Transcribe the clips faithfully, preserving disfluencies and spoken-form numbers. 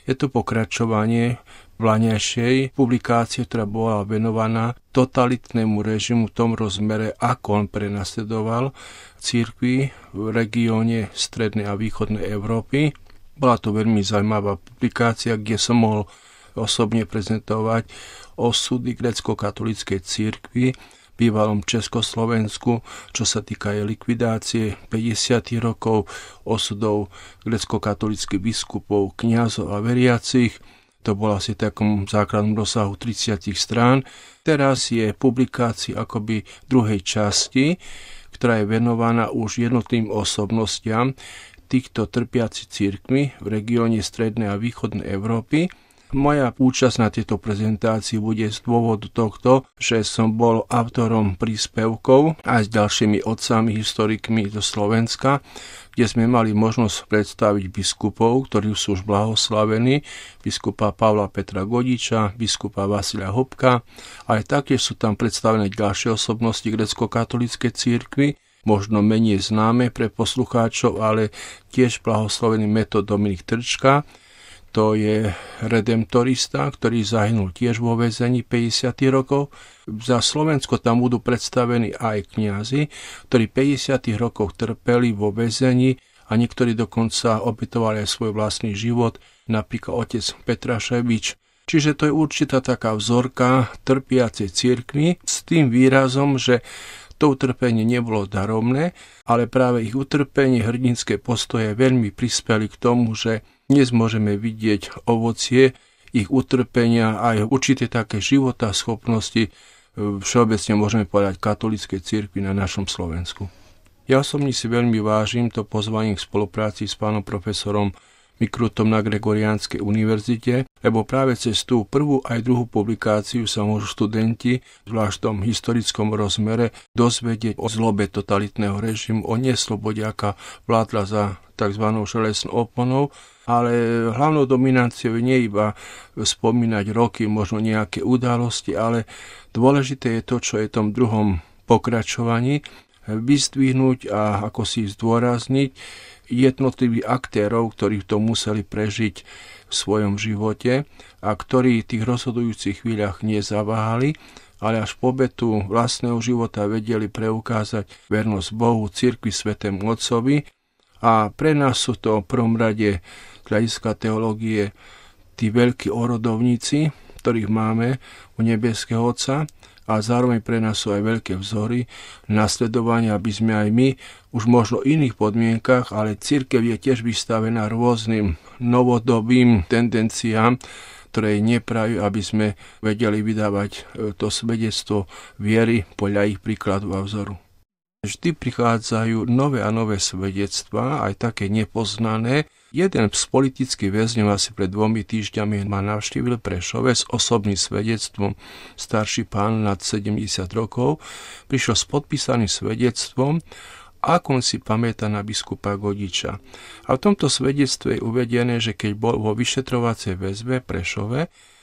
Je to pokračovanie vlaňajšej publikácie, ktorá bola venovaná totalitnému režimu v tom rozmere, ako on prenasledoval cirkvi v regióne strednej a východnej Európy. Bola to veľmi zaujímavá publikácia, kde som mohol osobne prezentovať osudy grécko-katolíckej cirkvi v bývalom Československu, čo sa týka jej likvidácie päťdesiatych rokov, osudov grécko-katolíckych biskupov, kňazov a veriacich. To bolo asi v takom základnom rozsahu tridsať strán. Teraz je publikácia akoby druhej časti, ktorá je venovaná už jednotlivým osobnostiam týchto trpiacich cirkví v regióne strednej a východnej Európy. Moja účasť na tejto prezentácii bude z dôvodu tohto, že som bol autorom príspevkov aj s ďalšími otcami, historikmi zo Slovenska, kde sme mali možnosť predstaviť biskupov, ktorí sú už blahoslavení, biskupa Pavla Petra Godiča, biskupa Vasilia Hopka, ale taktiež sú tam predstavené ďalšie osobnosti grécko-katolíckej cirkvi, možno menej známe pre poslucháčov, ale tiež blahoslavený Metod Dominik Trčka. To je redemptorista, ktorý zahynul tiež vo väzení päťdesiatych rokov. Za Slovensko tam budú predstavení aj kňazi, ktorí v päťdesiatych rokoch trpeli vo väzení a niektorí dokonca obetovali aj svoj vlastný život, napríklad otec Petraševič. Čiže to je určitá taká vzorka trpiacej cirkvi s tým výrazom, že to utrpenie nebolo daromné, ale práve ich utrpenie, hrdinské postoje veľmi prispeli k tomu, že dnes môžeme vidieť ovocie ich utrpenia aj určité také života, schopnosti, všeobecne môžeme povedať katolíckej cirkvi na našom Slovensku. Ja osobne si veľmi vážim to pozvanie k spolupráci s pánom profesorom Mikrutom na Gregoriánskej univerzite, lebo práve cez tú prvú aj druhú publikáciu sa môžu študenti, zvlášť v tom historickom rozmere, dozvedieť o zlobe totalitného režimu, o neslobode, aká vládla za tzv. Železnou oponou, ale hlavnou dominanciou nie iba spomínať roky, možno nejaké udalosti, ale dôležité je to, čo je v tom druhom pokračovaní, vyzdvihnúť a ako si zdôrazniť jednotlivých aktérov, ktorí to museli prežiť v svojom živote a ktorí v tých rozhodujúcich chvíľach nezaváhali, ale až po obetu vlastného života vedeli preukázať vernosť Bohu, cirkvi, Svätému Otcovi. A pre nás sú to v prvom rade z hľadiska teológie tí veľkí orodovníci, ktorých máme u nebeského Otca, a zároveň pre nás sú aj veľké vzory nasledovania, aby sme aj my už možno v iných podmienkach, ale cirkev je tiež vystavená rôznym novodobým tendenciám, ktoré neprajú, aby sme vedeli vydávať to svedectvo viery podľa ich príkladu a vzoru. Vždy prichádzajú nové a nové svedectvá, aj také nepoznané. Jeden z politických väzňov asi pred dvomi týždňami ma navštívil Prešove s osobným svedectvom. Starší pán nad sedemdesiat rokov prišiel s podpísaným svedectvom, ako on si pamätá na biskupa Godiča. A v tomto svedectve je uvedené, že keď bol vo vyšetrovacej väzbe v Prešove,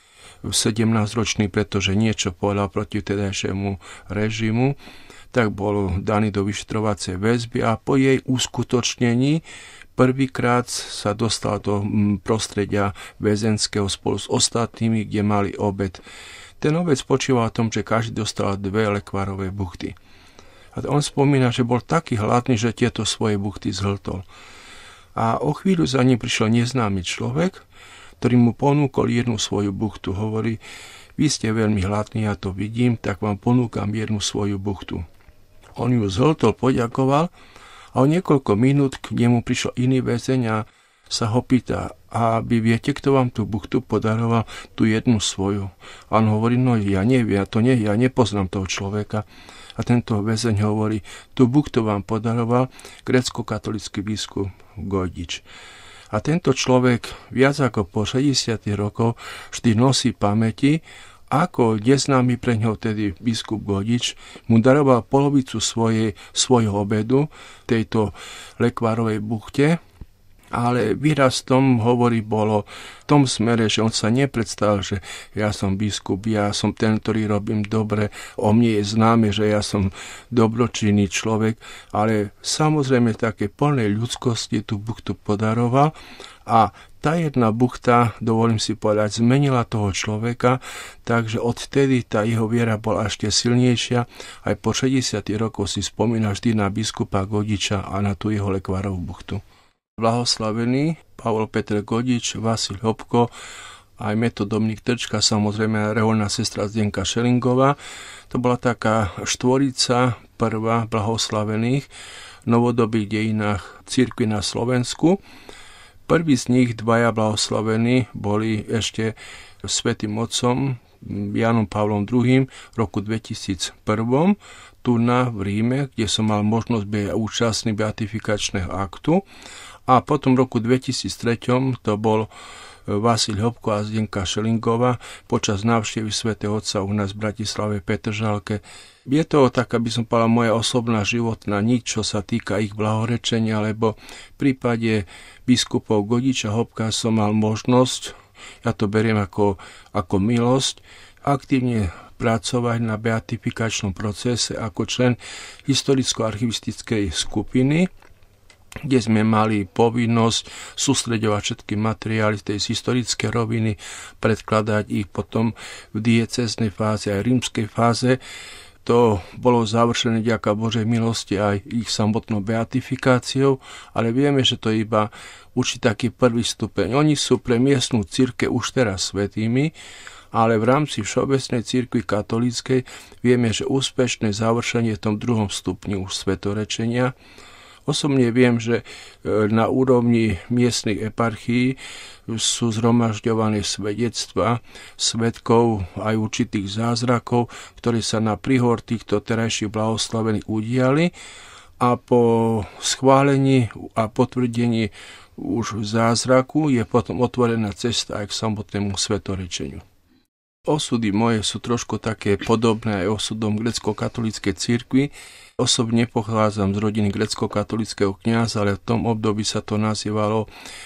sedemnásťročný, pretože niečo povedal proti vtedajšiemu režimu, tak bol daný do vyšetrovacej väzby a po jej uskutočnení prvýkrát sa dostal do prostredia väzenského spolu s ostatnými, kde mali obed. Ten obed spočíval v tom, že každý dostal dve lekvárové buchty. A on spomína, že bol taký hladný, že tieto svoje buchty zhltol. A o chvíľu za ním prišiel neznámy človek, ktorý mu ponúkol jednu svoju buchtu. Hovorí, vy ste veľmi hladní, ja to vidím, tak vám ponúkam jednu svoju buchtu. On ju zhltol, poďakoval a o niekoľko minút k nemu prišiel iný väzeň a sa ho pýta, a vy viete, kto vám tú buchtu podaroval, tú jednu svoju. A on hovorí, no ja neviem, ja to nie, ja nepoznám toho človeka. A tento väzeň hovorí, tú buchtu vám podaroval grécko-katolícky biskup Godič. A tento človek viac ako po šesťdesiat rokov vždy nosí pamäti, ako neznámy pre ňoho tedy biskup Godič mu daroval polovicu svojej, svojho obedu, tejto lekvárovej buchte, ale výraz tom hovorí bolo v tom smere, že on sa nepredstavil, že ja som biskup, ja som ten, ktorý robím dobre, o mne je známe, že ja som dobročinný človek, ale samozrejme také plnej ľudskosti tú buchtu podaroval A tá jedna buchta, dovolím si povedať, zmenila toho človeka, takže odtedy tá jeho viera bola ešte silnejšia. Aj po šesťdesiatych rokoch si spomína vždy na biskupa Godiča a na tú jeho lekvárovú buchtu. Blahoslavený Pavol Peter Godič, Vasil Hopko, aj Metod Dominik Trčka, samozrejme reholná sestra Zdenka Šelingová. To bola taká štvorica prvá blahoslavených v novodobých dejinách cirkvi na Slovensku. Prví z nich, dvaja blahoslavení, boli ešte svätým otcom Jánom Pavlom druhým. v roku dvetisícjeden tu na v Ríme, kde som mal možnosť byť účastný beatifikačného aktu. A potom v roku dvetisíctri to bol Vasil Hopko a Zdenka Šelingová počas návštevy svätého Otca u nás v Bratislave Petržalke. Je to tak, aby som povedal, moja osobná životná niť, čo sa týka ich blahorečenia, lebo v prípade biskupov Godiča Hopka som mal možnosť, ja to beriem ako, ako milosť, aktívne pracovať na beatifikačnom procese ako člen historicko-archivistickej skupiny, kde sme mali povinnosť sústreďovať všetky materiály z tej historické roviny, predkladať ich potom v diecéznej fáze aj rímskej fáze. To bolo završené vďaka Božej milosti aj ich samotnou beatifikáciou, ale vieme, že to je iba určitý taký prvý stupeň. Oni sú pre miestnu cirkev už teraz svätými, ale v rámci všeobecnej cirkvi katolíckej vieme, že úspešné završenie v tom druhom stupni už svetorečenia. Osobne viem, že na úrovni miestnych eparchií sú zhromažďované svedectva svedkov aj určitých zázrakov, ktoré sa na príhor týchto terajších blahoslavených udiali a po schválení a potvrdení už zázraku je potom otvorená cesta aj k samotnému svetorečeniu. Osudy moje sú trošku také podobné aj osudom grécko-katolíckej cirkvi. Osobne pochádzam z rodiny grécko-katolického kňaza, ale v tom období sa to nazývalo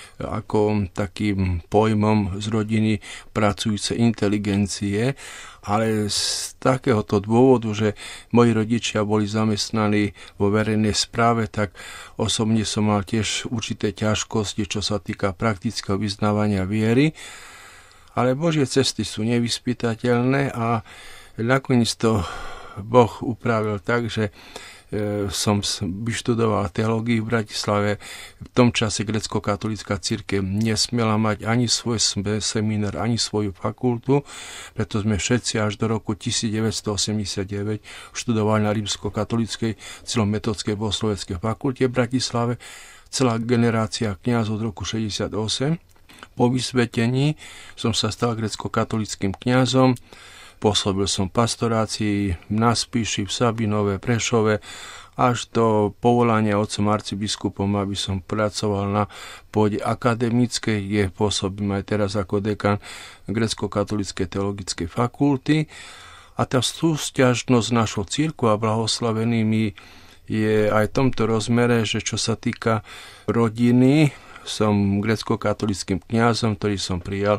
ako takým pojmom z rodiny pracujúcej inteligencie, ale z takéhoto dôvodu, že moji rodičia boli zamestnaní vo verejnej správe, tak osobne som mal tiež určité ťažkosti, čo sa týka praktického vyznávania viery. Ale Božie cesty sú nevyspytateľné a nakoniec to Boh upravil tak, že e, som vyštudoval teológiu v Bratislave. V tom čase grécko-katolícka cirkev nesmiela mať ani svoj seminár, ani svoju fakultu, preto sme všetci až do roku devätnásťstoosemdesiatdeväť študovali na rímsko-katolíckej celometodskej bohosloveckej fakulte v Bratislave. Celá generácia kňazov od roku šesťdesiatosem. Po vysvetení som sa stal grécko-katolíckym kňazom, pôsobil som pastorácii na Spiši, v Sabinove, Prešove, až do povolania otcom arcibiskupom, aby som pracoval na pôde akademickej, kde pôsobím aj teraz ako dekan grécko-katolíckej teologickej fakulty. A tá súsťažnosť našou cirkvou a blahoslavenými je aj v tomto rozmere, že čo sa týka rodiny, som grécko-katolíckym kňazom, ktorý som prijal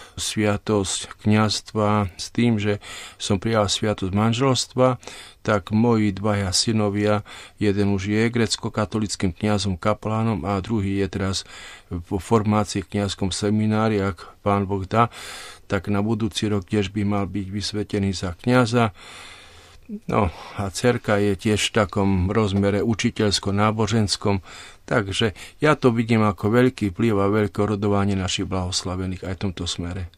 sviatosť kňazstva s tým, že som prijal sviatosť manželstva, tak moji dvaja synovia, jeden už je grécko-katolíckym kňazom, kaplánom a druhý je teraz vo formácii v kňazskom seminári, ak Pán Boh dá, tak na budúci rok tiež by mal byť vysvetený za kňaza. No a dcerka je tiež v takom rozmere učiteľsko-náboženskom, takže ja to vidím ako veľký vplyv a veľké rodovanie našich blahoslavených aj v tomto smere.